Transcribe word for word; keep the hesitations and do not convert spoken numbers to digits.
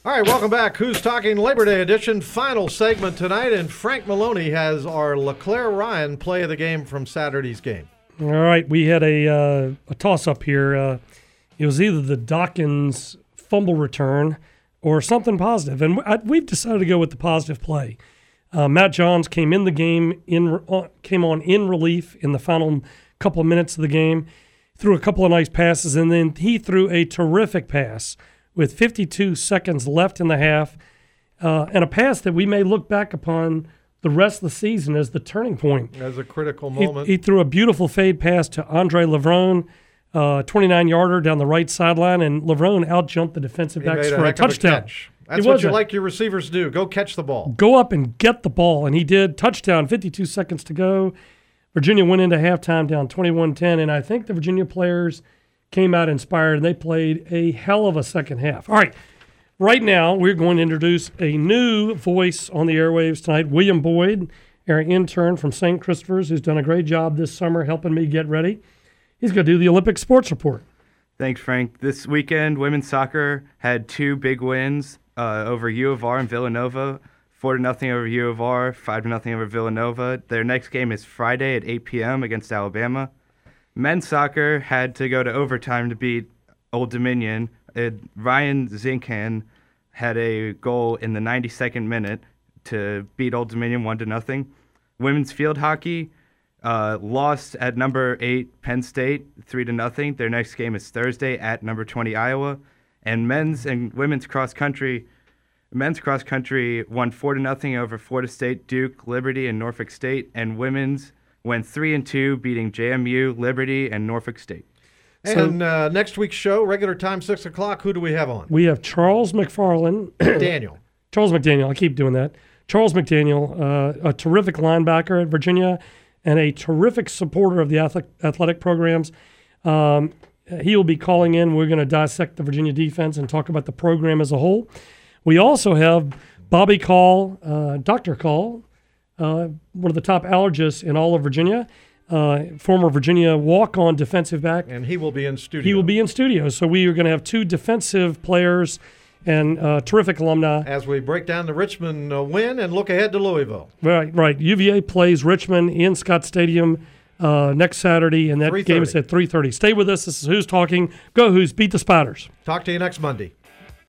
All right, welcome back. Who's Talking Labor Day edition, final segment tonight, and Frank Maloney has our LeClaire Ryan play of the game from Saturday's game. All right, we had a uh, a toss-up here. Uh, it was either the Dawkins fumble return or something positive, and I, we've decided to go with the positive play. Uh, Matt Johns came in the game, in uh, came on in relief in the final couple of minutes of the game, threw a couple of nice passes, and then he threw a terrific pass with fifty-two seconds left in the half, uh, and a pass that we may look back upon the rest of the season as the turning point. As a critical moment. He, he threw a beautiful fade pass to Andre Levrone, uh, twenty-nine-yarder down the right sideline, and Levrone out-jumped the defensive He backs made a for a heck of a touchdown. catch. That's It what was you a- like your receivers to do. Go catch the ball. Go up and get the ball, and he did. Touchdown, fifty-two seconds to go. Virginia went into halftime down twenty-one ten, and I think the Virginia players came out inspired, and they played a hell of a second half. All right, right now we're going to introduce a new voice on the airwaves tonight, William Boyd, our intern from Saint Christopher's, who's done a great job this summer helping me get ready. He's going to do the Olympic Sports Report. Thanks, Frank. This weekend, women's soccer had two big wins uh, over U of R and Villanova. Four to nothing over U of R, five to nothing over Villanova. Their next game is Friday at eight p.m. against Alabama. Men's soccer had to go to overtime to beat Old Dominion. It, Ryan Zinkan had a goal in the ninety-second minute to beat Old Dominion one to nothing. Women's field hockey uh, lost at number eight Penn State three to nothing. Their next game is Thursday at number twenty Iowa. And men's and women's cross country, men's cross country won four to nothing over Florida State, Duke, Liberty, and Norfolk State. And women's went three and two, beating J M U, Liberty, and Norfolk State. And uh, next week's show, regular time, six o'clock, who do we have on? We have Charles McFarland. Daniel. Charles McDaniel. I keep doing that. Charles McDaniel, uh, a terrific linebacker at Virginia and a terrific supporter of the athletic programs. Um, he will be calling in. We're going to dissect the Virginia defense and talk about the program as a whole. We also have Bobby Call, uh, Doctor Call, uh, one of the top allergists in all of Virginia, uh, former Virginia walk-on defensive back. And he will be in studio. He will be in studio. So we are going to have two defensive players and uh, terrific alumni. As we break down the Richmond uh, win and look ahead to Louisville. Right, right. U V A plays Richmond in Scott Stadium uh, next Saturday, and that game is at three thirty. Stay with us. This is Who's Talking. Go Who's, beat the Spiders. Talk to you next Monday.